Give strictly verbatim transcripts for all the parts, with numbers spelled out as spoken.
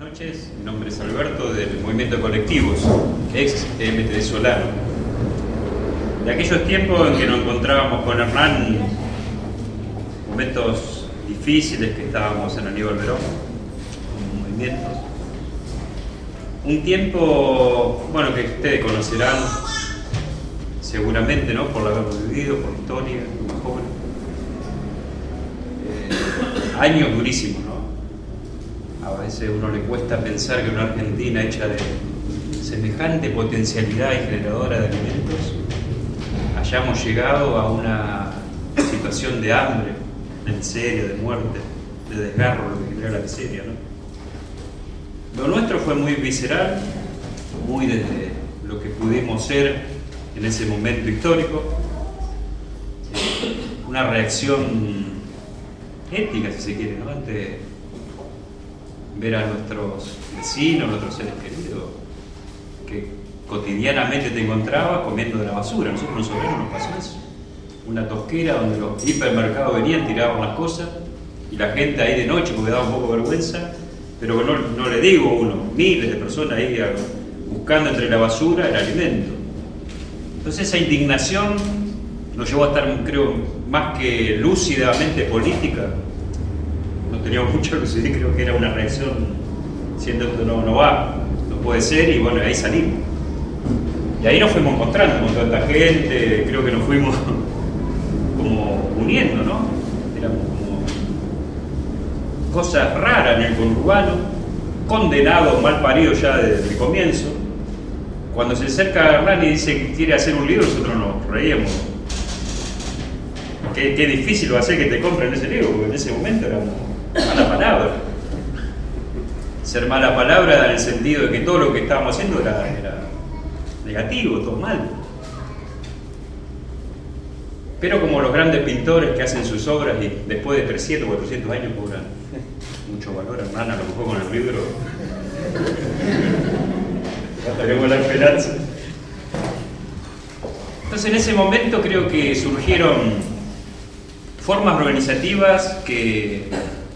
Buenas noches, mi nombre es Alberto del Movimiento de Colectivos, ex M T D Solano. De aquellos tiempos en que nos encontrábamos con Hernán, momentos difíciles que estábamos en Aníbal Berón, con movimientos. Un tiempo, bueno, que ustedes conocerán seguramente, ¿no? Por haberlo vivido, por historia, más joven. Eh, años durísimos, ¿no? A veces a uno le cuesta pensar que una Argentina hecha de semejante potencialidad y generadora de alimentos hayamos llegado a una situación de hambre, de miseria, de muerte, de desgarro, lo que genera la miseria, ¿no? Lo nuestro fue muy visceral, muy desde lo que pudimos ser en ese momento histórico, una reacción ética, si se quiere, ¿no? Ante ver a nuestros vecinos, nuestros seres queridos, que cotidianamente te encontrabas comiendo de la basura. Nosotros los obreros nos pasó eso. Una tosquera donde los hipermercados venían, tiraban las cosas, y la gente ahí de noche, porque daba un poco de vergüenza, pero no, no le digo uno, miles de personas ahí buscando entre la basura el alimento. Entonces esa indignación nos llevó a estar, creo, más que lúcidamente política. No teníamos mucha lucidez, creo que era una reacción, siendo que no, no va, no puede ser, y bueno, ahí salimos. Y ahí nos fuimos encontrando con toda esta gente, creo que nos fuimos como uniendo, ¿no? Éramos como cosas raras en el conurbano, condenados, mal paridos ya desde el comienzo. Cuando se acerca Hernán y dice que quiere hacer un libro, nosotros nos reíamos. Qué, qué difícil va a ser que te compren ese libro, porque en ese momento era mala palabra. Ser mala palabra en el sentido de que todo lo que estábamos haciendo era, era negativo, todo mal. Pero como los grandes pintores que hacen sus obras y después de trescientos, cuatrocientos años cobran mucho valor, Hernán, a lo mejor con el libro tenemos la esperanza. Entonces en ese momento creo que surgieron formas organizativas que,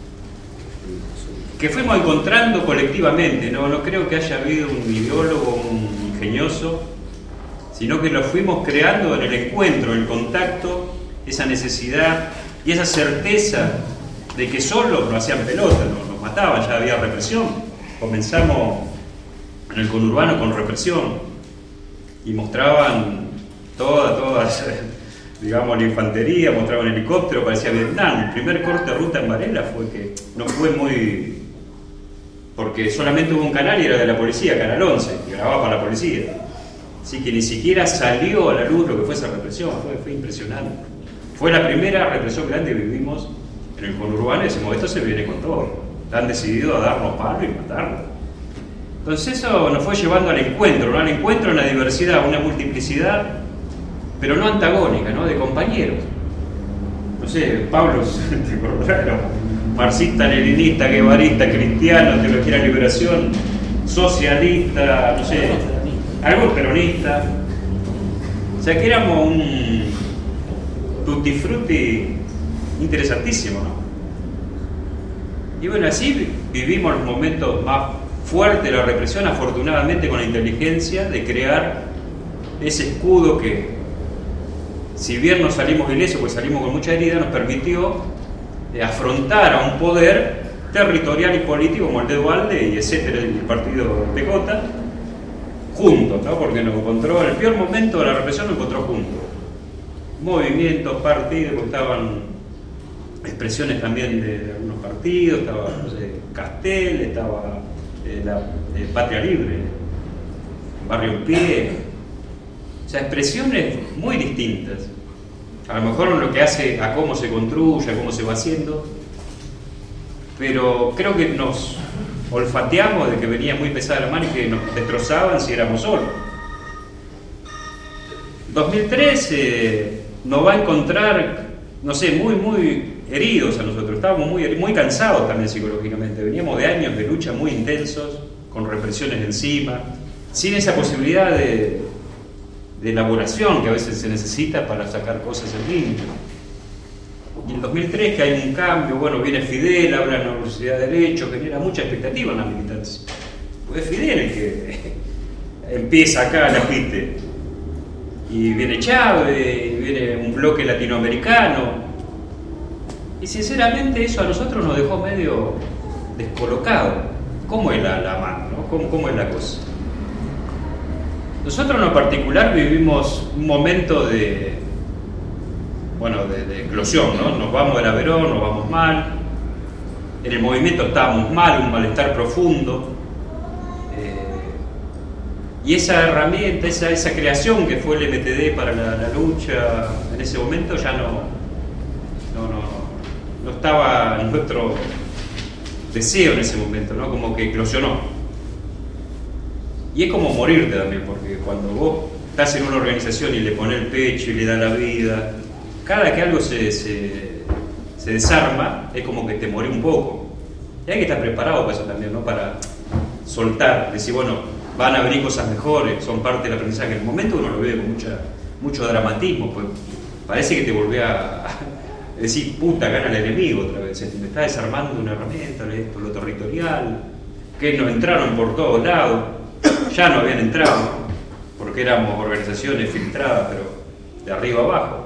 que fuimos encontrando colectivamente, ¿no? No creo que haya habido un ideólogo, un ingenioso, sino que lo fuimos creando en el encuentro, en el contacto, esa necesidad y esa certeza de que solos nos hacían pelota, nos, nos mataban, ya había represión. Comenzamos en el conurbano con represión y mostraban toda, toda, digamos, la infantería, mostraban helicóptero, parecía Vietnam. El primer corte de ruta en Varela fue que no fue muy... porque solamente hubo un canal y era de la policía, Canal once, que grababa para la policía. Así que ni siquiera salió a la luz lo que fue esa represión, fue, fue impresionante. Fue la primera represión grande que vivimos en el conurbano y decimos, esto se viene con todo. Han decidido a darnos palo y matarnos. Entonces eso nos fue llevando al encuentro, ¿no? Al encuentro en la diversidad, una multiplicidad, pero no antagónica, ¿no? De compañeros. No sé, Pablo, te acordarás, era marxista, leninista, guevarista, cristiano, teología de la liberación, socialista, no sé, algo peronista. O sea que éramos un tutti frutti interesantísimo, ¿no? Y bueno, así vivimos los momentos más fuertes de la represión, afortunadamente con la inteligencia de crear ese escudo que, si bien no salimos ilesos, pues salimos con mucha herida, nos permitió eh, afrontar a un poder territorial y político como el de Duhalde y etcétera, el partido P J, juntos, ¿no? Porque nos encontró, en el peor momento de la represión nos encontró juntos. Movimientos, partidos, estaban expresiones también de, de algunos partidos, estaba, no sé, Castel, estaba eh, la eh, Patria Libre, Barrio en Pie. O sea, expresiones muy distintas. A lo mejor en lo que hace a cómo se construye, a cómo se va haciendo, pero creo que nos olfateamos de que venía muy pesada la mano y que nos destrozaban si éramos solos. dos mil trece nos va a encontrar, no sé, muy, muy heridos a nosotros. Estábamos muy, muy cansados también psicológicamente. Veníamos de años de lucha muy intensos, con represiones encima, sin esa posibilidad de... de elaboración que a veces se necesita para sacar cosas en limpio. Y en dos mil tres que hay un cambio, bueno, viene Fidel, habla en la Universidad de Derecho, genera mucha expectativa en la militancia. Pues es Fidel el que empieza acá el agite. Y viene Chávez, y viene un bloque latinoamericano. Y sinceramente eso a nosotros nos dejó medio descolocado. ¿Cómo es la, la mano, ¿no? ¿Cómo, ¿Cómo es la cosa? Nosotros en lo particular vivimos un momento de, bueno, de, de eclosión, ¿no? Nos vamos de la Verón, nos vamos mal. En el movimiento estábamos mal, un malestar profundo. Y esa herramienta, esa, esa creación que fue el M T D para la, la lucha en ese momento ya no, no, no, no estaba en nuestro deseo en ese momento, ¿no? Como que eclosionó. Y es como morirte también, porque cuando vos estás en una organización y le pones el pecho y le das la vida, cada que algo se, se, se desarma, es como que te morís un poco. Y hay que estar preparado para eso también, ¿no? Para soltar, decir, bueno, van a venir cosas mejores, son parte del aprendizaje. En el momento uno lo ve con mucha, mucho dramatismo, pues parece que te volvés a, a decir, puta, gana el enemigo otra vez, me está desarmando una herramienta, esto, lo territorial, que nos entraron por todos lados, ya no habían entrado, porque éramos organizaciones filtradas, pero de arriba abajo.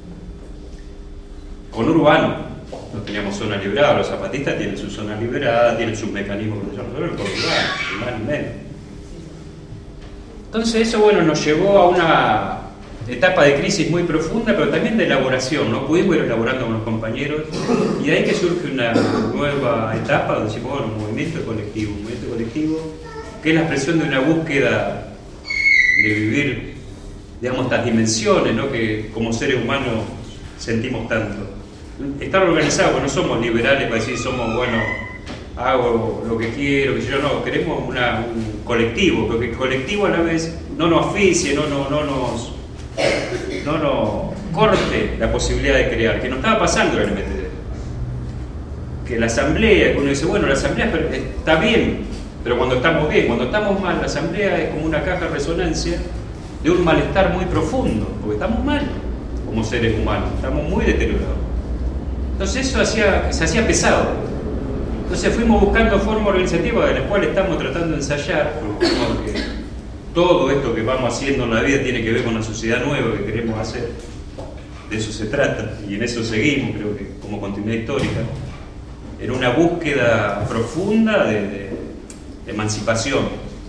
Con Urbano no teníamos zona liberada, los zapatistas tienen su zona liberada, tienen sus mecanismos de desarrollo, con Urbano, ni más ni menos. Entonces eso, bueno, nos llevó a una etapa de crisis muy profunda, pero también de elaboración, ¿no? Pudimos ir elaborando con los compañeros, y de ahí que surge una nueva etapa donde decimos, bueno, un movimiento colectivo, un movimiento colectivo, que es la expresión de una búsqueda de vivir, digamos, estas dimensiones, ¿no? Que como seres humanos sentimos tanto. Estar organizados, no somos liberales para decir, somos, bueno, hago lo que quiero, que yo no, queremos una, un colectivo, porque el colectivo a la vez no nos asfixie, no, no, no nos no nos corte la posibilidad de crear, que nos estaba pasando en el M T D. Que la asamblea, que uno dice, bueno, la asamblea está bien, pero cuando estamos bien, cuando estamos mal, la asamblea es como una caja de resonancia de un malestar muy profundo, porque estamos mal como seres humanos, estamos muy deteriorados. Entonces eso hacía, se hacía pesado. Entonces fuimos buscando formas organizativas de las cuales estamos tratando de ensayar, porque todo esto que vamos haciendo en la vida tiene que ver con la sociedad nueva que queremos hacer. De eso se trata, y en eso seguimos, creo que como continuidad histórica, en una búsqueda profunda de, de, de emancipación.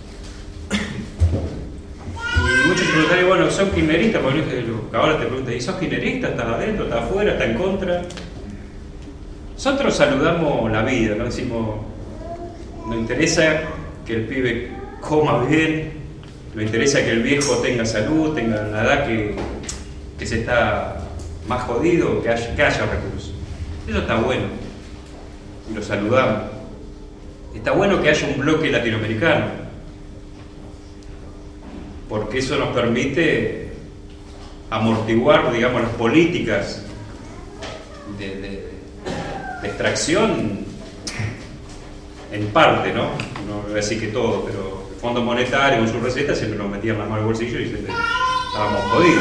Y muchos preguntan, bueno, ¿sos kirchnerista? Porque ahora te preguntan, ¿y sos kirchnerista? ¿Estás adentro? ¿Estás afuera? ¿Estás en contra? Nosotros saludamos la vida, ¿no? Decimos, nos interesa que el pibe coma bien, nos interesa que el viejo tenga salud, tenga la edad que, que se está más jodido, que haya, que haya recursos. Eso está bueno, y lo saludamos. Está bueno que haya un bloque latinoamericano, porque eso nos permite amortiguar, digamos, las políticas de, de, de extracción en parte, ¿no? No voy a decir que todo, pero el Fondo Monetario con su receta siempre nos metían la mano al bolsillo y siempre estábamos jodidos.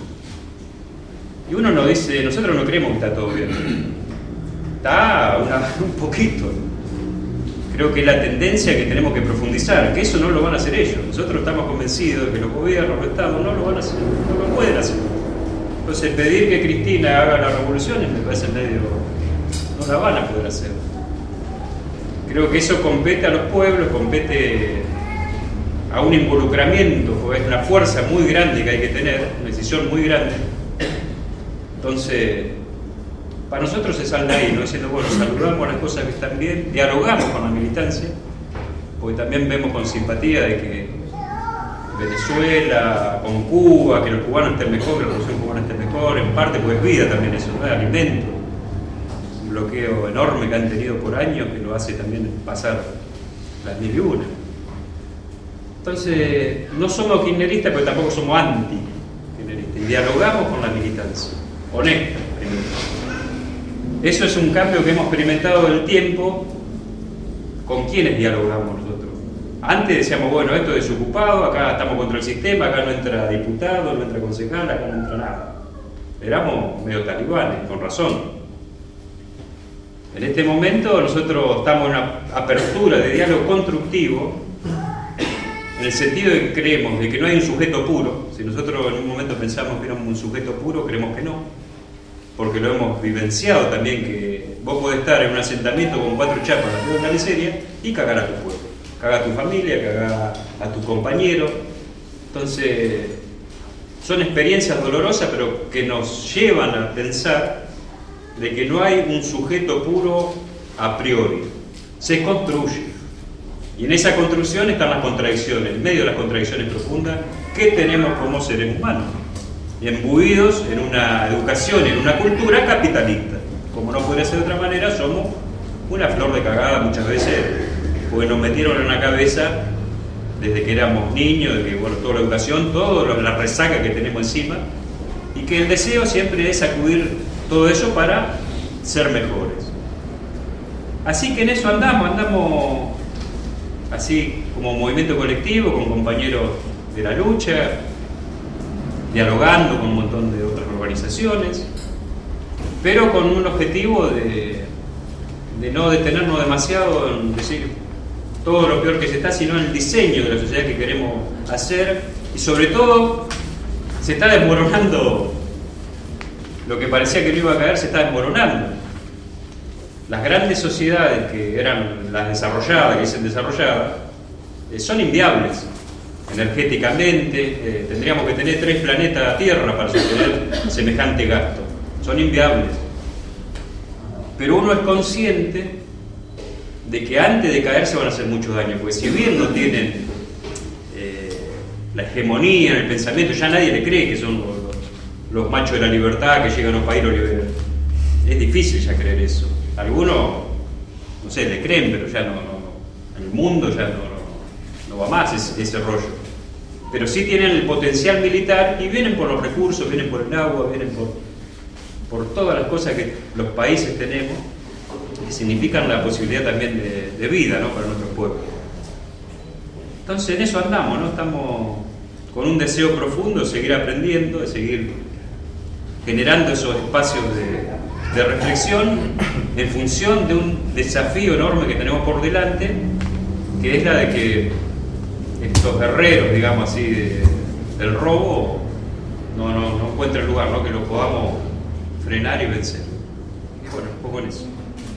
Y uno nos dice, nosotros no creemos que está todo bien. Está una, un poquito. Creo que es la tendencia que tenemos que profundizar, que eso no lo van a hacer ellos. Nosotros estamos convencidos de que los gobiernos, los estados no lo van a hacer, no lo pueden hacer. Entonces pedir que Cristina haga las revoluciones me parece medio... no la van a poder hacer. Creo que eso compete a los pueblos, compete a un involucramiento, porque es una fuerza muy grande que hay que tener, una decisión muy grande. Entonces, para nosotros se sale ahí, ¿no? Diciendo, bueno, saludamos las cosas que están bien, dialogamos con la militancia, porque también vemos con simpatía de que Venezuela, con Cuba, que los cubanos estén mejor, que la revolución cubana esté mejor, en parte pues es vida también eso, ¿no? Es alimento. Un bloqueo enorme que han tenido por años que lo hace también pasar las mil y una. Entonces, no somos kirchneristas, pero tampoco somos anti-kirchneristas, y dialogamos con la militancia, honesta, primero. Eso es un cambio que hemos experimentado en el tiempo. ¿Con quiénes dialogamos nosotros? Antes decíamos, bueno, esto es desocupado, acá estamos contra el sistema, acá no entra diputado, no entra concejal, acá no entra nada. Éramos medio talibanes, con razón. En este momento nosotros estamos en una apertura de diálogo constructivo, en el sentido de que creemos de que no hay un sujeto puro. Si nosotros en un momento pensamos que éramos un sujeto puro, creemos que no, porque lo hemos vivenciado también, que vos podés estar en un asentamiento con cuatro chapas de una miseria y cagar a tu pueblo, cagar a tu familia, cagar a tu compañero. Entonces, son experiencias dolorosas, pero que nos llevan a pensar de que no hay un sujeto puro a priori, se construye. Y en esa construcción están las contradicciones, en medio de las contradicciones profundas que tenemos como seres humanos, imbuidos en una educación, en una cultura capitalista. Como no podría ser de otra manera, somos una flor de cagada muchas veces, porque nos metieron en la cabeza desde que éramos niños, de que, bueno, toda la educación, toda la resaca que tenemos encima, y que el deseo siempre es sacudir todo eso para ser mejores. Así que en eso andamos, andamos así como movimiento colectivo, con compañeros de la lucha, dialogando con un montón de otras organizaciones, pero con un objetivo de, de no detenernos demasiado en decir todo lo peor que se está, sino en el diseño de la sociedad que queremos hacer, y sobre todo se está desmoronando lo que parecía que no iba a caer, se está desmoronando. Las grandes sociedades que eran las desarrolladas, que dicen desarrolladas, eh, son inviables energéticamente. Eh, tendríamos que tener tres planetas Tierra para sostener semejante gasto, son inviables. Pero uno es consciente de que antes de caer se van a hacer muchos daños, porque si bien no tienen eh, la hegemonía en el pensamiento, ya nadie le cree que son los, los, los machos de la libertad que llegan a un país lo liberan. Es difícil ya creer eso. Algunos, no sé, le creen, pero ya no, no, no. En el mundo ya no, no, no va más ese, ese rollo. Pero sí tienen el potencial militar y vienen por los recursos, vienen por el agua, vienen por, por todas las cosas que los países tenemos, que significan la posibilidad también de, de vida, ¿no?, para nuestros pueblos. Entonces en eso andamos, ¿no? Estamos con un deseo profundo de seguir aprendiendo, de seguir generando esos espacios de, de reflexión en función de un desafío enorme que tenemos por delante, que es la de que estos guerreros, digamos así, de, del robo no, no, no encuentren lugar, ¿no?, que lo podamos frenar y vencer. Y bueno, un poco en eso.